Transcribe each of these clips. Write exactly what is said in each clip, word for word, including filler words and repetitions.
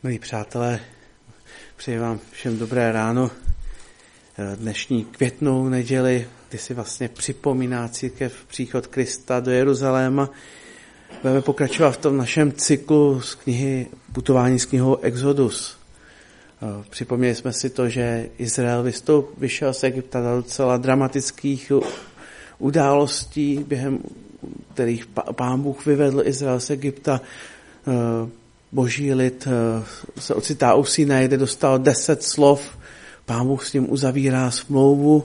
Milí přátelé, přeji vám všem dobré ráno. Dnešní květnou neděli, kdy si vlastně připomíná církev příchod Krista do Jeruzaléma, budeme pokračovat v tom našem cyklu z knihy Putování s knihou Exodus. Připomněli jsme si to, že Izrael vystoup, vyšel z Egypta do docela dramatických událostí, během kterých Pán Bůh vyvedl Izrael z Egypta. Boží lid se ocitá u Sinaje, kde dostal deset slov. Pán Bůh s ním uzavírá smlouvu.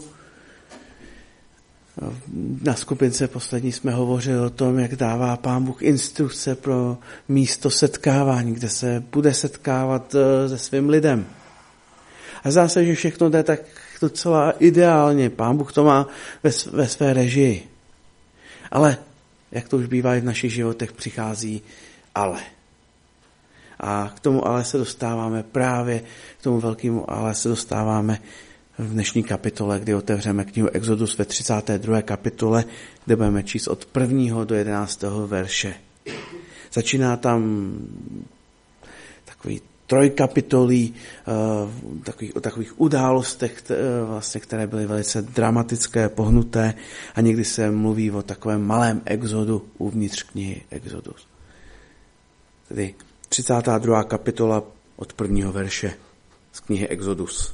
Na skupince poslední jsme hovořili o tom, jak dává Pán Bůh instrukce pro místo setkávání, kde se bude setkávat se svým lidem. A zdá se, že všechno jde tak docela ideálně. Pán Bůh to má ve, ve své režii. Ale, jak to už bývá i v našich životech, přichází ale. A k tomu ale se dostáváme právě, k tomu velkému ale se dostáváme v dnešní kapitole, kdy otevřeme knihu Exodus ve třicáté druhé kapitole, kde budeme číst od prvního do jedenáctého verše. Začíná tam takový trojkapitolí takových, o takových událostech, vlastně, které byly velice dramatické, pohnuté a někdy se mluví o takovém malém exodu uvnitř knihy Exodus. Tedy třicátá druhá kapitola od prvního verše z knihy Exodus.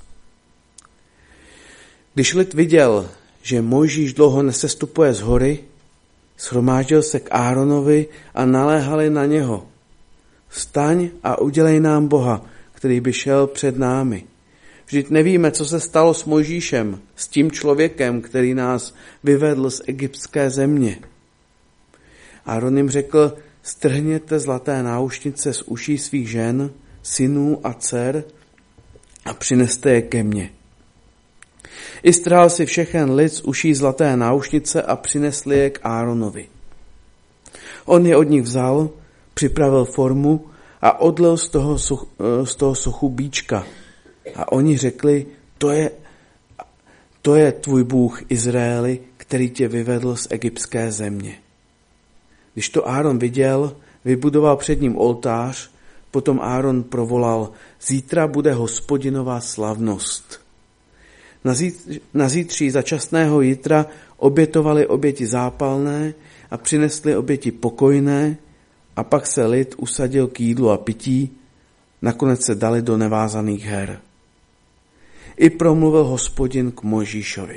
Když lid viděl, že Mojžíš dlouho nesestupuje z hory, shromáždil se k Áronovi a naléhali na něho. Vstaň a udělej nám Boha, který by šel před námi. Vždyť nevíme, co se stalo s Mojžíšem, s tím člověkem, který nás vyvedl z egyptské země. Áron jim řekl: strhněte zlaté náušnice z uší svých žen, synů a dcer a přineste je ke mně. I strhal si všechen lid z uší zlaté náušnice a přinesli je k Áronovi. On je od nich vzal, připravil formu a odlil z toho, such, z toho sochu bíčka. A oni řekli: to je, to je tvůj Bůh Izraeli, který tě vyvedl z egyptské země. Když to Áron viděl, vybudoval před ním oltář, potom Áron provolal: zítra bude Hospodinová slavnost. Na, zít, na zítří začasného jitra obětovali oběti zápalné a přinesli oběti pokojné a pak se lid usadil k jídlu a pití, nakonec se dali do nevázaných her. I promluvil Hospodin k Mojžíšovi: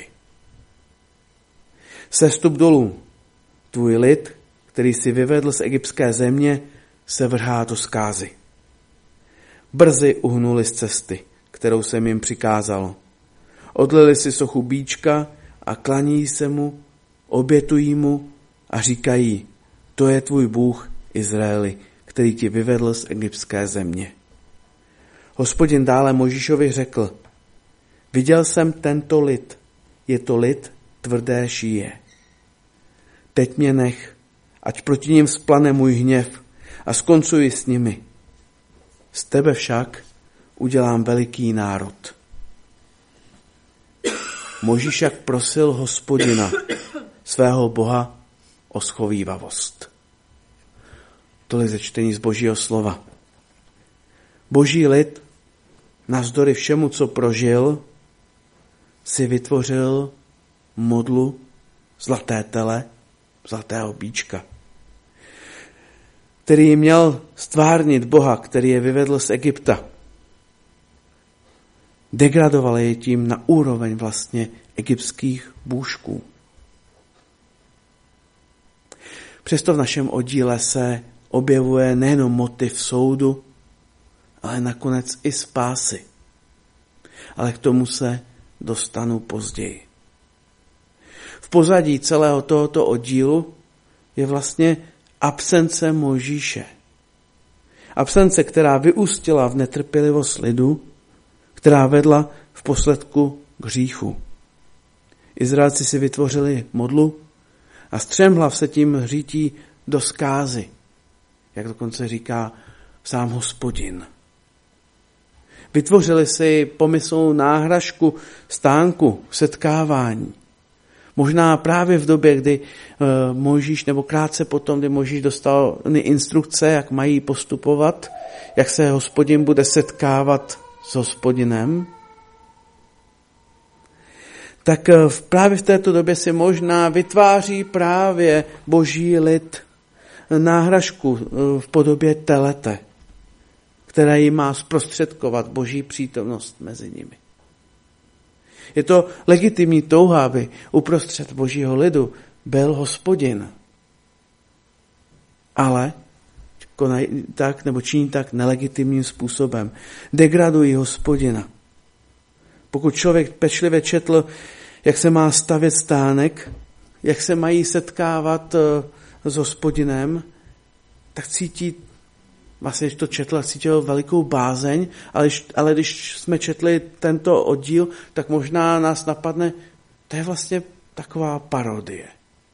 sestup dolů, tvůj lid, který si vyvedl z egyptské země, se vrhá do zkázy. Brzy uhnuli z cesty, kterou jsem jim přikázal. Odlili si sochu bíčka a klaní se mu, obětují mu a říkají: to je tvůj Bůh Izraeli, který ti vyvedl z egyptské země. Hospodin dále Mojžíšovi řekl: viděl jsem tento lid, je to lid tvrdé šíje. Teď mě nech, ať proti ním vzplane můj hněv a skoncuji s nimi. Z tebe však udělám veliký národ. Mojžíš však prosil Hospodina, svého Boha, o schovívavost. Tolik ze čtení z Božího slova. Boží lid, navzdory všemu, co prožil, si vytvořil modlu zlaté tele, zlatého bíčka, který měl stvárnit Boha, který je vyvedl z Egypta. Degradovali je tím na úroveň vlastně egyptských bůžků. Přesto v našem oddíle se objevuje nejenom motiv soudu, ale nakonec i spásy. Ale k tomu se dostanu později. V pozadí celého tohoto oddílu je vlastně absence Mojžíše. Absence, která vyústila v netrpělivost lidu, která vedla v posledku k hříchu. Izraelci si vytvořili modlu a střemhlav se tím hřítí do zkázy, jak dokonce říká sám Hospodin. Vytvořili si pomyslnou náhražku stánku, setkávání. Možná právě v době, kdy uh, Mojžíš, nebo krátce potom, kdy Mojžíš dostal instrukce, jak mají postupovat, jak se Hospodin bude setkávat s Hospodinem, tak uh, právě v této době si možná vytváří právě boží lid náhražku uh, v podobě telete, která jim má zprostředkovat boží přítomnost mezi nimi. Je to legitimní touha, aby uprostřed božího lidu byl Hospodin. Ale konají tak nebo činí tak nelegitimním způsobem. Degradují Hospodina. Pokud člověk pečlivě četl, jak se má stavět stánek, jak se mají setkávat s Hospodinem, tak cítí, vlastně, když to četl, cítil velikou bázeň, ale, ale když jsme četli tento oddíl, tak možná nás napadne, to je vlastně taková parodie.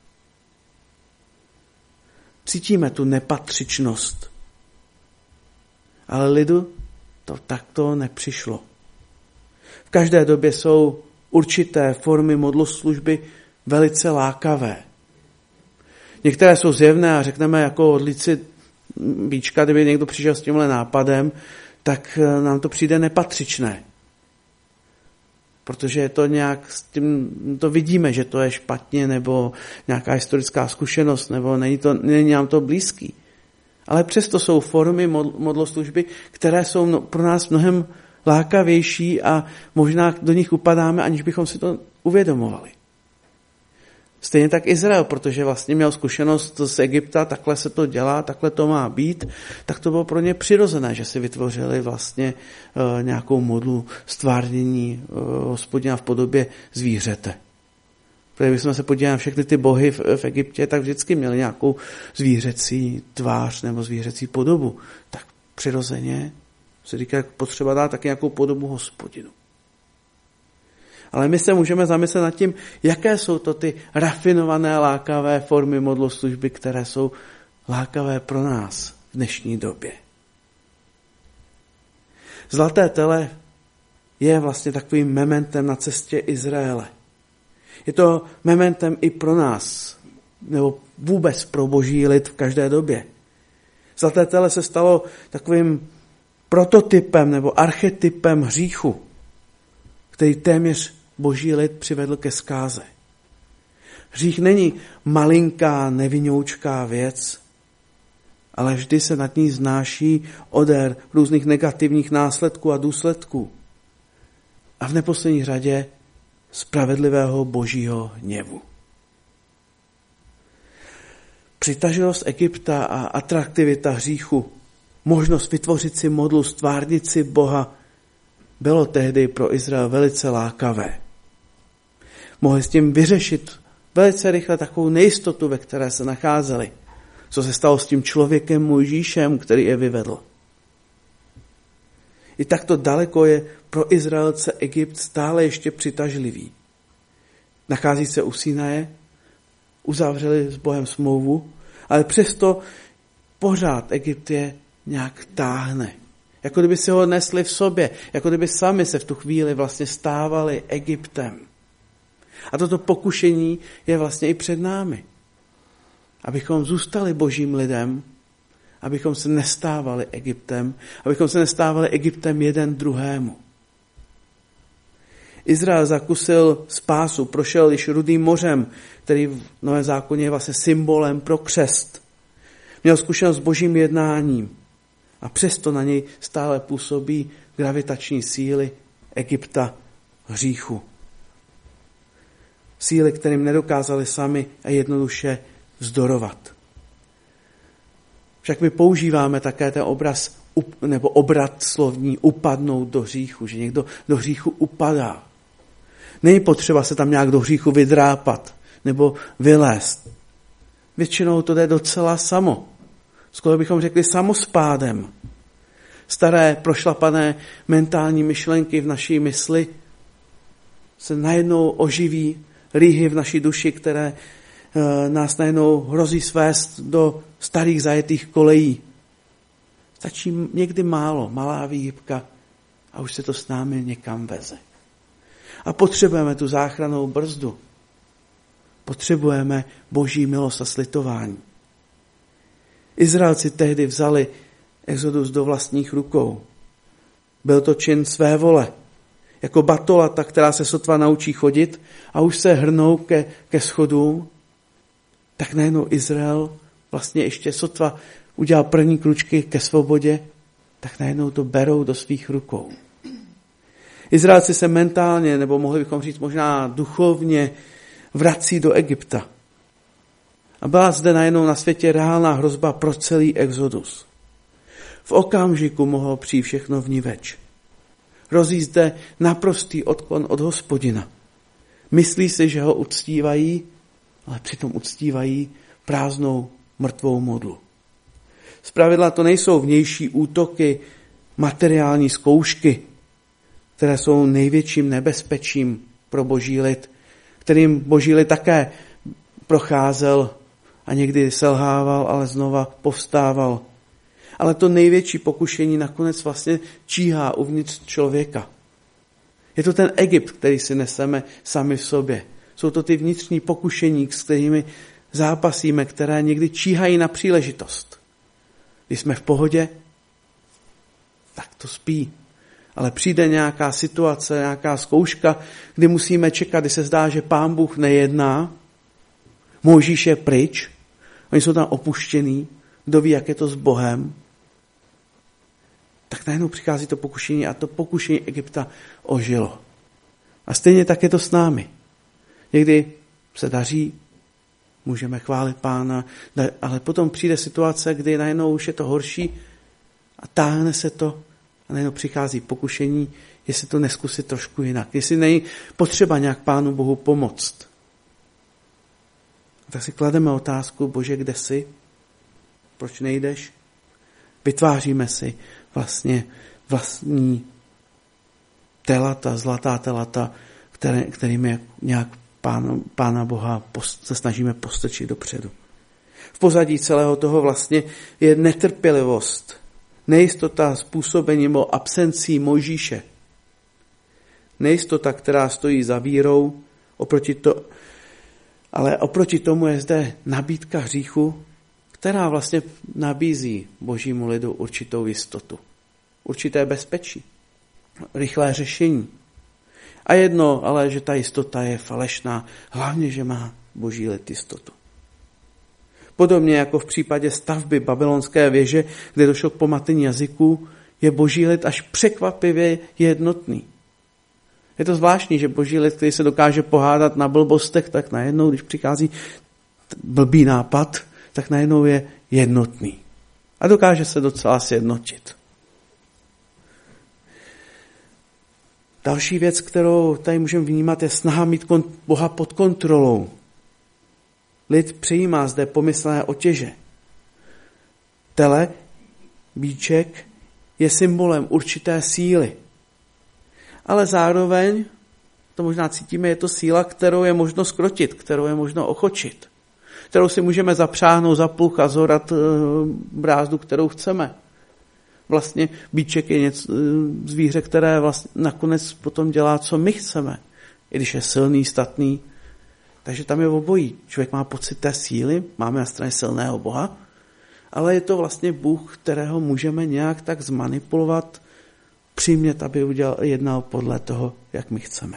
Cítíme tu nepatřičnost. Ale lidu to takto nepřišlo. V každé době jsou určité formy modloslužby velice lákavé. Některé jsou zjevné a řekneme jako odlíci víčka, kdyby někdo přišel s tímhle nápadem, tak nám to přijde nepatřičné. Protože je to nějak, s tím to vidíme, že to je špatně, nebo nějaká historická zkušenost, nebo není, to, není nám to blízký. Ale přesto jsou formy modloslužby, které jsou pro nás mnohem lákavější a možná do nich upadáme, aniž bychom si to uvědomovali. Stejně tak Izrael, protože vlastně měl zkušenost z Egypta, takhle se to dělá, takhle to má být, tak to bylo pro ně přirozené, že si vytvořili vlastně uh, nějakou modlu stvárnění uh, Hospodina v podobě zvířete. Protože když jsme se podívali na všechny ty bohy v, v Egyptě, tak vždycky měli nějakou zvířecí tvář nebo zvířecí podobu. Tak přirozeně se říká, potřeba dát taky nějakou podobu Hospodinu. Ale my se můžeme zamyslet nad tím, jaké jsou to ty rafinované, lákavé formy modloslužby, které jsou lákavé pro nás v dnešní době. Zlaté tele je vlastně takovým mementem na cestě Izraele. Je to mementem i pro nás, nebo vůbec pro boží lid v každé době. Zlaté tele se stalo takovým prototypem nebo archetypem hříchu, který téměř boží lid přivedl ke zkáze. Hřích není malinká, nevinoučká věc, ale vždy se nad ní znáší odér různých negativních následků a důsledků. A v neposlední řadě spravedlivého božího hněvu. Přitažlivost Egypta a atraktivita hříchu, možnost vytvořit si modlu, stvárnit si Boha, bylo tehdy pro Izrael velice lákavé. Mohli s tím vyřešit velice rychle takovou nejistotu, ve které se nacházeli. Co se stalo s tím člověkem Mojžíšem, který je vyvedl. I takto daleko je pro Izraelce Egypt stále ještě přitažlivý. Nachází se u Sinaje, uzavřeli s Bohem smlouvu, ale přesto pořád Egypt je nějak táhne. Jako kdyby si ho nesli v sobě, jako kdyby sami se v tu chvíli vlastně stávali Egyptem. A toto pokušení je vlastně i před námi. Abychom zůstali božím lidem, abychom se nestávali Egyptem, abychom se nestávali Egyptem jeden druhému. Izrael zakusil spásu, prošel již Rudým mořem, který v Novém zákoně je vlastně symbolem pro křest. Měl zkušenost s božím jednáním a přesto na něj stále působí gravitační síly Egypta hříchu. Síly, kterým nedokázali sami a jednoduše vzdorovat. Však my používáme také ten obraz nebo obrat slovní upadnout do hříchu, že někdo do hříchu upadá. Není potřeba se tam nějak do hříchu vydrápat nebo vylézt. Většinou to jde docela samo. Skoro bychom řekli samospádem. Staré prošlapané mentální myšlenky v naší mysli se najednou oživí, rýhy v naší duši, které e, nás najednou hrozí svést do starých zajetých kolejí. Stačí někdy málo, malá výhybka a už se to s námi někam veze. A potřebujeme tu záchrannou brzdu. Potřebujeme Boží milost a slitování. Izraelci tehdy vzali exodus do vlastních rukou. Byl to čin své vole. Jako batolata, která se sotva naučí chodit a už se hrnou ke, ke schodům, tak najednou Izrael vlastně ještě sotva udělal první kručky ke svobodě, tak najednou to berou do svých rukou. Izraelci se mentálně, nebo mohli bychom říct možná duchovně, vrací do Egypta. A byla zde najednou na světě reálná hrozba pro celý exodus. V okamžiku mohlo přijít všechno vniveč. Hrozí zde naprostý odklon od Hospodina. Myslí si, že ho uctívají, ale přitom uctívají prázdnou mrtvou modlu. Zpravidla to nejsou vnější útoky, materiální zkoušky, které jsou největším nebezpečím pro boží lid, kterým boží lid také procházel a někdy selhával, ale znova povstával. Ale to největší pokušení nakonec vlastně číhá uvnitř člověka. Je to ten Egypt, který si neseme sami v sobě. Jsou to ty vnitřní pokušení, s kterými zápasíme, které někdy číhají na příležitost. Když jsme v pohodě, tak to spí. Ale přijde nějaká situace, nějaká zkouška, kdy musíme čekat, kdy se zdá, že Pán Bůh nejedná, Mojžíš je pryč, oni jsou tam opuštěný, kdo ví, jak je to s Bohem, tak najednou přichází to pokušení a to pokušení Egypta ožilo. A stejně tak je to s námi. Někdy se daří, můžeme chválit Pána, ale potom přijde situace, kdy najednou už je to horší a táhne se to a najednou přichází pokušení, jestli to neskusit trošku jinak, jestli není potřeba nějak Pánu Bohu pomoct. A tak si klademe otázku, Bože, kde jsi? Proč nejdeš? Vytváříme si vlastně vlastní telata, zlatá telata, které, kterými nějak Pána, Pána Boha post, se snažíme postrčit dopředu. V pozadí celého toho vlastně je netrpělivost, nejistota způsobením nebo absencí Mojžíše. Nejistota, která stojí za vírou, oproti to, ale oproti tomu je zde nabídka hříchu, která vlastně nabízí božímu lidu určitou jistotu, určité bezpečí, rychlé řešení. A jedno, ale že ta jistota je falešná, hlavně, že má boží lid jistotu. Podobně jako v případě stavby babylonské věže, kde došlo k pomatení jazyků, je boží lid až překvapivě jednotný. Je to zvláštní, že boží lid, který se dokáže pohádat na blbostech, tak najednou, když přichází blbý nápad, tak najednou je jednotný. A dokáže se docela sjednotit. Další věc, kterou tady můžeme vnímat, je snaha mít Boha pod kontrolou. Lid přijímá zde pomyslné otěže. Tele, bíček, je symbolem určité síly. Ale zároveň, to možná cítíme, je to síla, kterou je možno zkrotit, kterou je možno ochočit, kterou si můžeme zapřáhnout za pluh a zorat brázdu, kterou chceme. Vlastně bíček je něco, zvíře, které vlastně nakonec potom dělá, co my chceme, i když je silný, statný. Takže tam je obojí. Člověk má pocit té síly, máme na straně silného Boha, ale je to vlastně Bůh, kterého můžeme nějak tak zmanipulovat, přimět, aby udělal, jednal podle toho, jak my chceme.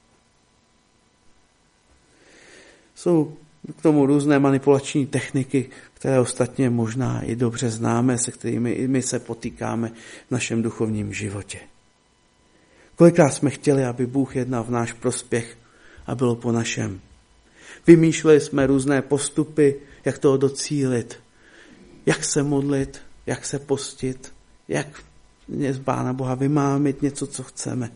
Jsou k tomu různé manipulační techniky, které ostatně možná i dobře známe, se kterými i my se potýkáme v našem duchovním životě. Kolikrát jsme chtěli, aby Bůh jednal v náš prospěch a bylo po našem. Vymýšleli jsme různé postupy, jak toho docílit, jak se modlit, jak se postit, jak z Pána Boha vymámit něco, co chceme.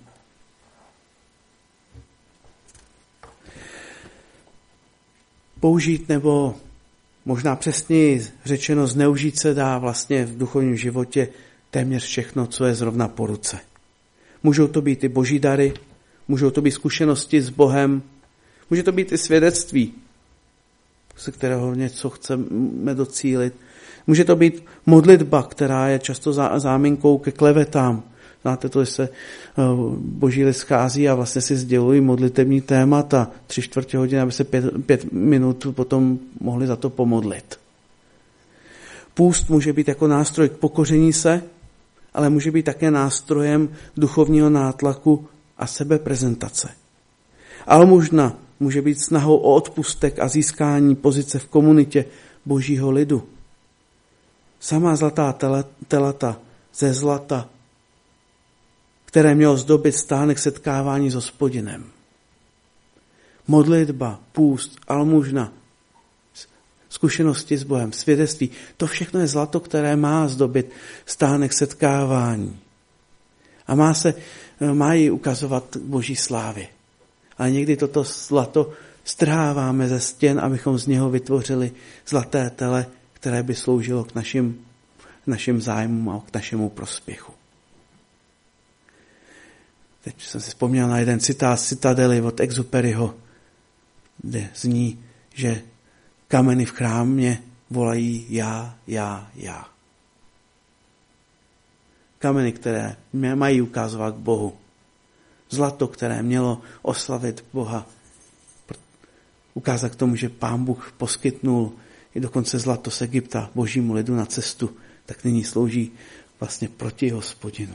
Použít nebo možná přesněji řečeno zneužít se dá vlastně v duchovním životě téměř všechno, co je zrovna po ruce. Můžou to být i boží dary, můžou to být zkušenosti s Bohem, může to být i svědectví, se kterého něco chceme docílit. Může to být modlitba, která je často záminkou ke klevetám, Znáte to, že se boží lid schází a vlastně si sdělují modlitevní témata tři čtvrtě hodiny, aby se pět, pět minut potom mohli za to pomodlit. Půst může být jako nástroj k pokoření se, ale může být také nástrojem duchovního nátlaku a sebeprezentace. Almužna může být snahou o odpustek a získání pozice v komunitě božího lidu. Samá zlatá telata ze zlata, které mělo zdobit stánek setkávání s Hospodinem. Modlitba, půst, almužna, zkušenosti s Bohem, svědectví, to všechno je zlato, které má zdobit stánek setkávání. A má se, má ji ukazovat boží slávě. Ale někdy toto zlato strháváme ze stěn, abychom z něho vytvořili zlaté tele, které by sloužilo k našim, našim zájmům a k našemu prospěchu. Teď jsem si vzpomněl na jeden citát z Citadely od Exuperyho, kde zní, že kameny v chrámě volají já, já, já. Kameny, které mají ukázovat k Bohu. Zlato, které mělo oslavit Boha. Ukázat k tomu, že Pán Bůh poskytnul i dokonce zlato z Egypta božímu lidu na cestu, tak nyní slouží vlastně proti Hospodinu.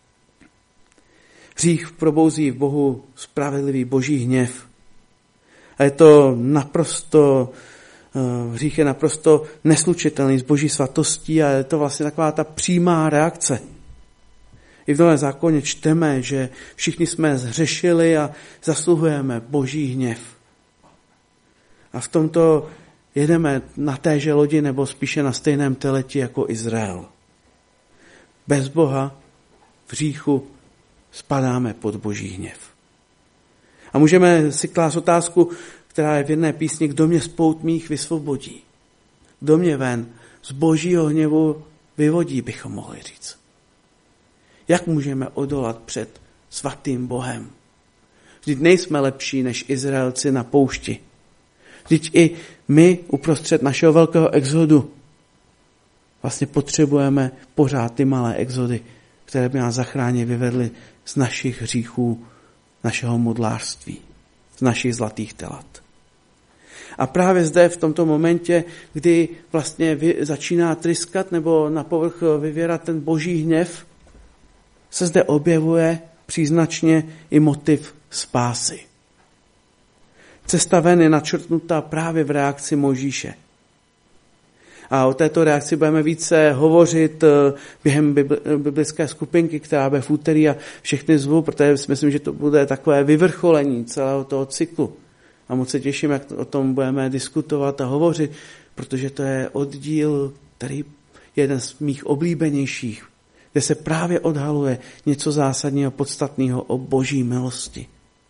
Hřích probouzí v Bohu spravedlivý boží hněv. A je to naprosto, hřích je naprosto neslučitelný s boží svatostí a je to vlastně taková ta přímá reakce. I v Novém zákoně čteme, že všichni jsme zhřešili a zasluhujeme boží hněv. A v tomto jedeme na téže lodi nebo spíše na stejném teleti jako Izrael. Bez Boha v hříchu spadáme pod boží hněv. A můžeme si klást otázku, která je v jedné písni, kdo mě z pout mých vysvobodí. Kdo mě ven z božího hněvu vyvodí, bychom mohli říct. Jak můžeme odolat před svatým Bohem? Vždyť nejsme lepší než Izraelci na poušti. Vždyť i my uprostřed našeho velkého exodu vlastně potřebujeme pořád ty malé exody, které by nás zachránně vyvedly z našich hříchů, našeho modlářství, z našich zlatých telat. A právě zde v tomto momentě, kdy vlastně začíná tryskat nebo na povrch vyvěrat ten boží hněv, se zde objevuje příznačně i motiv spásy. Cesta ven je načrtnutá právě v reakci Mojžíše. A o této reakci budeme více hovořit během biblické skupinky, která bude v úterý a všechny zvu, protože si myslím, že to bude takové vyvrcholení celého toho cyklu. A moc se těším, jak o tom budeme diskutovat a hovořit, protože to je oddíl, který je jeden z mých oblíbenějších, kde se právě odhaluje něco zásadního, podstatného o boží milosti.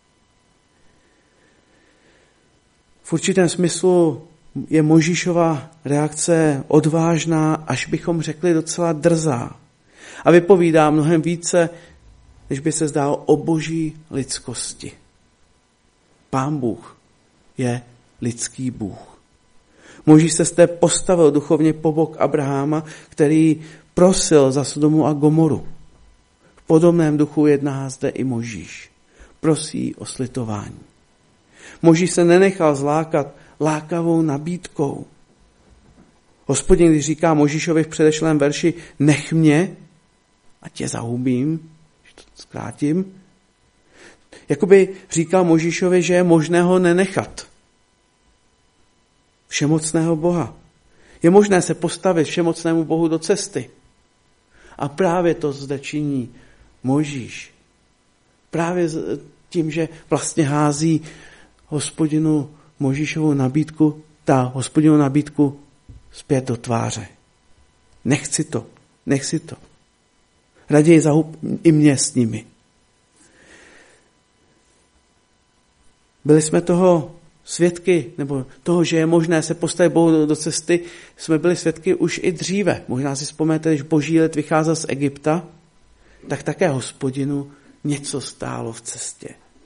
V určitém smyslu je Mojžíšova reakce odvážná, až bychom řekli docela drzá. A vypovídá mnohem více, než by se zdálo o boží lidskosti. Pán Bůh je lidský Bůh. Mojžíš se zde postavil duchovně po bok Abraháma, který prosil za Sodomu a Gomoru. V podobném duchu jedná zde i Mojžíš. Prosí o slitování. Mojžíš se nenechal zlákat lákavou nabídkou. Hospodin, když říká Mojžíšovi v předešlém verši nech mě, a tě zahubím, když to zkrátím, jakoby říkal Mojžíšovi, že je možné ho nenechat. Všemocného Boha. Je možné se postavit všemocnému Bohu do cesty. A právě to zde činí Mojžíš. Právě tím, že vlastně hází Hospodinu Mojžíšovu nabídku, ta Hospodinu nabídku zpět do tváře. Nechci to, nechci to. Raději zahub i mě s nimi. Byli jsme toho svědky, nebo toho, že je možné se postavit Bohu do cesty, jsme byli svědky už i dříve. Možná si vzpomenete, když boží lid vycházel z Egypta, tak také Hospodinu něco stálo v cestě.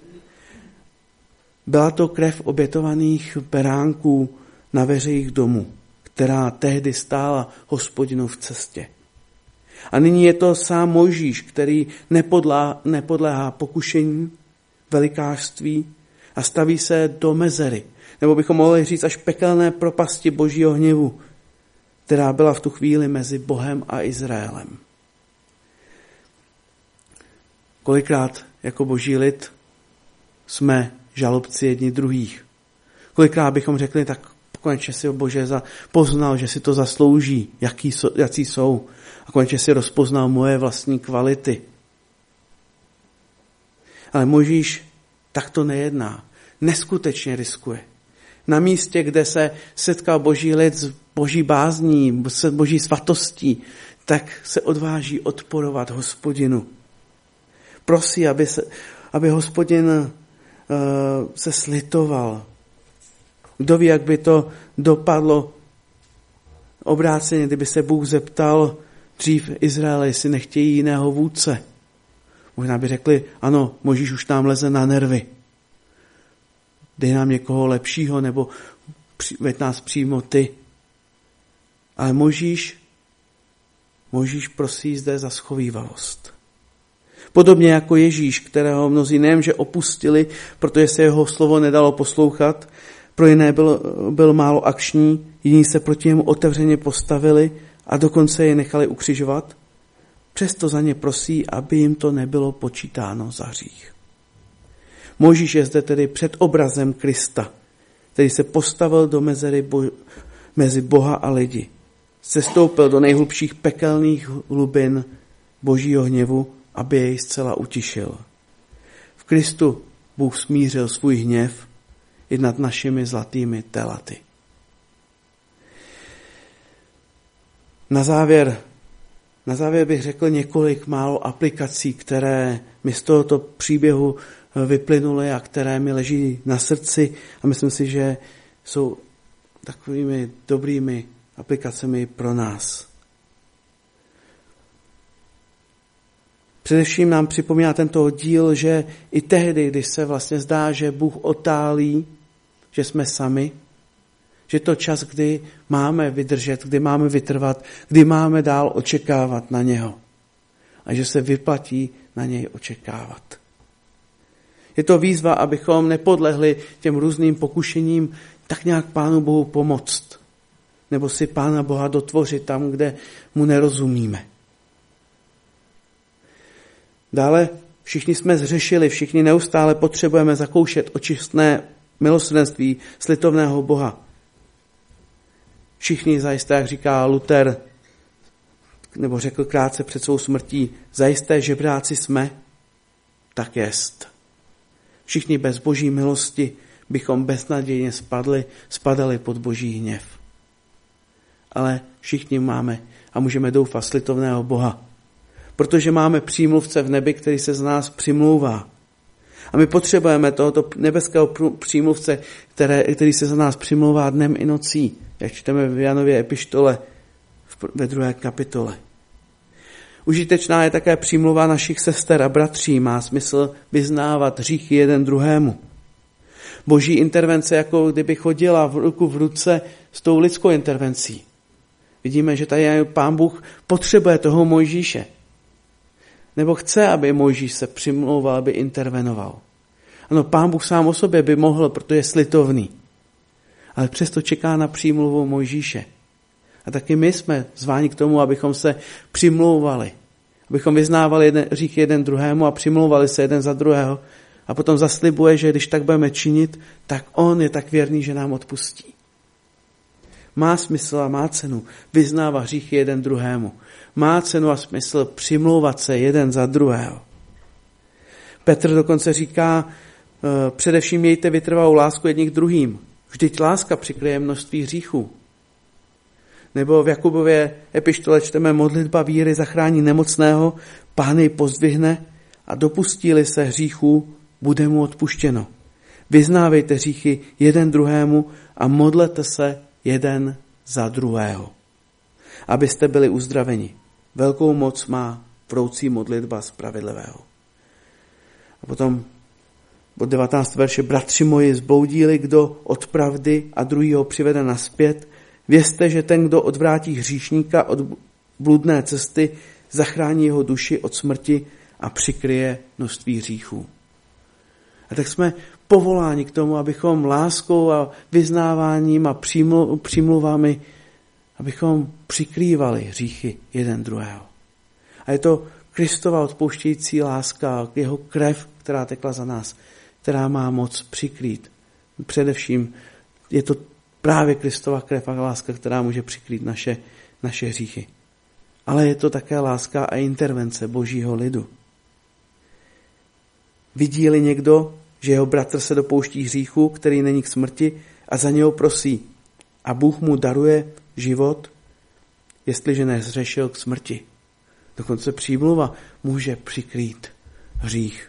Byla to krev obětovaných beránků na veřejích domů, která tehdy stála Hospodinu v cestě. A nyní je to sám Mojžíš, který nepodlá, nepodléhá pokušení, velikářství a staví se do mezery, nebo bychom mohli říct až pekelné propasti božího hněvu, která byla v tu chvíli mezi Bohem a Izraelem. Kolikrát jako boží lid jsme žalobci jedni druhých. Kolikrát bychom řekli, tak konečně si Bože poznal, že si to zaslouží, jaký, jaký jsou. A konečně si rozpoznal moje vlastní kvality. Ale Mojžíš takto nejedná. Neskutečně riskuje. Na místě, kde se setkal boží lid s boží bázní, s boží svatostí, tak se odváží odporovat Hospodinu. Prosí, aby, se, aby Hospodin uh, se slitoval. Kdo ví, jak by to dopadlo obráceně, kdyby se Bůh zeptal dřív Izraele, jestli nechtějí jiného vůdce. Možná by řekli, ano, Mojžíš už nám leze na nervy. Dej nám někoho lepšího, nebo veď nás přímo ty. Ale Mojžíš, Mojžíš prosí zde za schovívavost. Podobně jako Ježíš, kterého mnozí nejenže opustili, protože se jeho slovo nedalo poslouchat, pro jiné byl, byl málo akční, jiní se proti němu otevřeně postavili a dokonce je nechali ukřižovat. Přesto za ně prosí, aby jim to nebylo počítáno za hřích. Mojžíš je zde tedy před obrazem Krista, který se postavil do mezery bo- mezi Boha a lidi. Sestoupil do nejhlubších pekelných hlubin božího hněvu, aby jej zcela utišil. V Kristu Bůh smířil svůj hněv i nad našimi zlatými telaty. Na závěr, na závěr bych řekl několik málo aplikací, které mi z tohoto příběhu vyplynuly a které mi leží na srdci a myslím si, že jsou takovými dobrými aplikacemi pro nás. Především nám připomíná tento díl, že i tehdy, když se vlastně zdá, že Bůh otálí, že jsme sami, že to čas, kdy máme vydržet, kdy máme vytrvat, kdy máme dál očekávat na něho. A že se vyplatí na něj očekávat. Je to výzva, abychom nepodlehli těm různým pokušením tak nějak Pánu Bohu pomoct. Nebo si Pána Boha dotvořit tam, kde mu nerozumíme. Dále všichni jsme zřešili, všichni neustále potřebujeme zakoušet očistné milosrdenství slitovného Boha. Všichni zajisté, jak říká Luther, nebo řekl krátce před svou smrtí, zajisté žebráci jsme, tak jest. Všichni bez boží milosti bychom beznadějně spadli, spadali pod boží hněv. Ale všichni máme a můžeme doufat slitovného Boha, protože máme přímluvce v nebi, který se z nás přimlouvá. A my potřebujeme tohoto nebeského přímluvce, které, který se za nás přimlouvá dnem i nocí, jak čteme v Janově epištole ve druhé kapitole. Užitečná je také přímluva našich sester a bratří, má smysl vyznávat hříchy jeden druhému. Boží intervence jako kdyby chodila v ruku v ruce s tou lidskou intervencí. Vidíme, že tady Pán Bůh potřebuje toho Mojžíše. Nebo chce, aby Mojžíš se přimlouval, aby intervenoval. Ano, Pán Bůh sám o sobě by mohl, protože je slitovný. Ale přesto čeká na přímluvu Mojžíše. A taky my jsme zváni k tomu, abychom se přimlouvali. Abychom vyznávali jeden, hřích jeden druhému a přimlouvali se jeden za druhého. A potom zaslibuje, že když tak budeme činit, tak on je tak věrný, že nám odpustí. Má smysl a má cenu vyznávat hříchy jeden druhému. Má cenu a smysl přimlouvat se jeden za druhého. Petr dokonce říká, především mějte vytrvalou lásku jedni k druhým. Vždyť láska přikryje množství hříchů. Nebo v Jakubově epištole čteme, modlitba víry zachrání nemocného, Pán jej pozdvihne a dopustí-li se hříchů, bude mu odpuštěno. Vyznávejte hříchy jeden druhému a modlete se jeden za druhého, abyste byli uzdraveni. Velkou moc má vroucí modlitba spravedlivého. A potom od devatenáctého verše, bratři moji, zbloudí-li kdo od pravdy a druhýho přivede naspět, vězte, že ten, kdo odvrátí hříšníka od bludné cesty, zachrání jeho duši od smrti a přikryje množství hříchů. A tak jsme povoláni k tomu, abychom láskou a vyznáváním a přímluvami, abychom přikrývali hříchy jeden druhého. A je to Kristova odpouštějící láska, jeho krev, která tekla za nás, která má moc přikrýt. Především je to právě Kristova krev a láska, která může přikrýt naše, naše hříchy. Ale je to také láska a intervence Božího lidu. Vidí-li někdo, že jeho bratr se dopouští hříchu, který není k smrti, a za něho prosí, a Bůh mu daruje život, jestliže nezřešil k smrti. Dokonce přímluva může přikrýt hřích.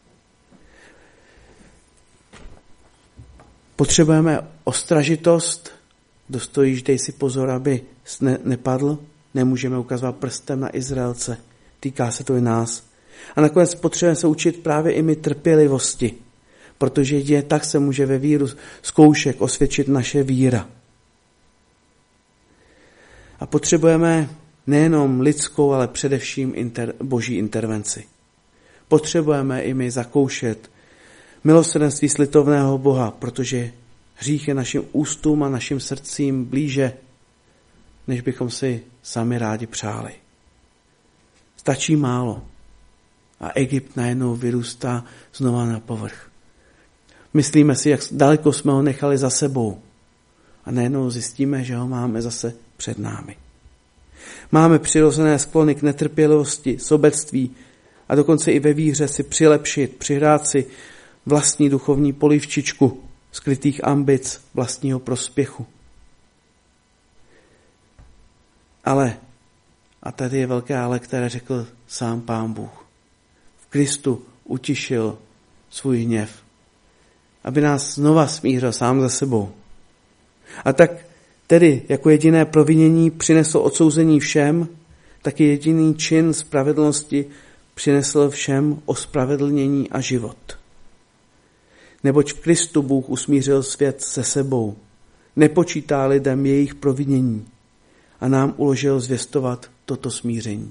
Potřebujeme ostražitost, kdo stojíš, dej si pozor, aby ne, nepadl. Nemůžeme ukazovat prstem na Izraelce. Týká se to i nás. A nakonec potřebujeme se učit právě i my trpělivosti, protože je tak se může ve víru zkoušek osvědčit naše víra. A potřebujeme nejenom lidskou, ale především inter, boží intervenci. Potřebujeme i my zakoušet milosrdenství slitovného Boha, protože hřích je našim ústům a našim srdcím blíže, než bychom si sami rádi přáli. Stačí málo a Egypt najednou vyrůstá znova na povrch. Myslíme si, jak daleko jsme ho nechali za sebou a najednou zjistíme, že ho máme zase před námi. Máme přirozené sklony k netrpělivosti, sobectví a dokonce i ve víře si přilepšit, přihrát si vlastní duchovní polivčičku skrytých ambic vlastního prospěchu. Ale, a tady je velké ale, které řekl sám Pán Bůh, v Kristu utišil svůj hněv, aby nás znova smířil sám za sebou. A tak tedy jako jediné provinění přinesl odsouzení všem, tak i jediný čin spravedlnosti přinesl všem ospravedlnění a život. Neboť v Kristu Bůh usmířil svět se sebou, nepočítá lidem jejich provinění a nám uložil zvěstovat toto smíření.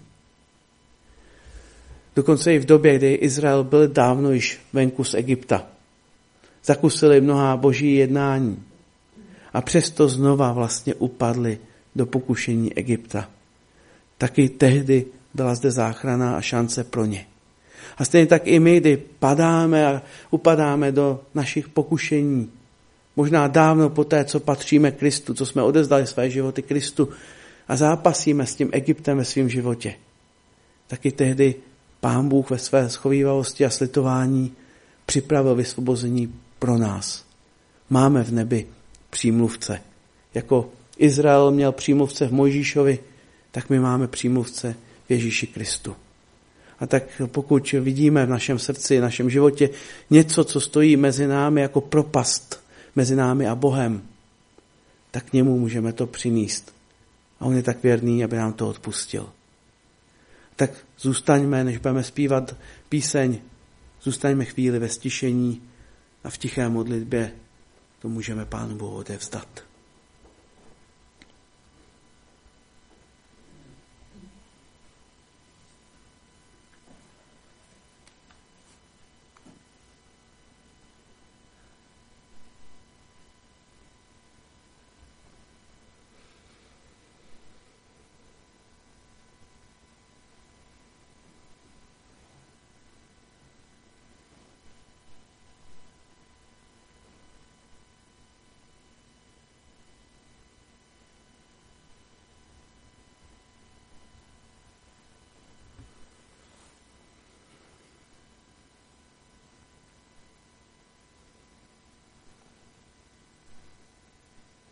Dokonce i v době, kdy Izrael byl dávno již venku z Egypta, zakusili mnohá boží jednání a přesto znova vlastně upadli do pokušení Egypta. Taky tehdy byla zde záchrana a šance pro ně. A stejně tak i my, kdy padáme a upadáme do našich pokušení, možná dávno po té, co patříme Kristu, co jsme odezdali své životy Kristu a zápasíme s tím Egyptem ve svém životě, taky tehdy Pán Bůh ve své schovívavosti a slitování připravil vysvobození pro nás. Máme v nebi přímluvce. Jako Izrael měl přímluvce v Mojžíšovi, tak my máme přímluvce v Ježíši Kristu. A tak pokud vidíme v našem srdci, v našem životě něco, co stojí mezi námi jako propast, mezi námi a Bohem, tak k němu můžeme to přinést. A on je tak věrný, aby nám to odpustil. Tak zůstaňme, než budeme zpívat píseň, zůstaňme chvíli ve stišení a v tiché modlitbě to můžeme Pánu Bohu odevzdat.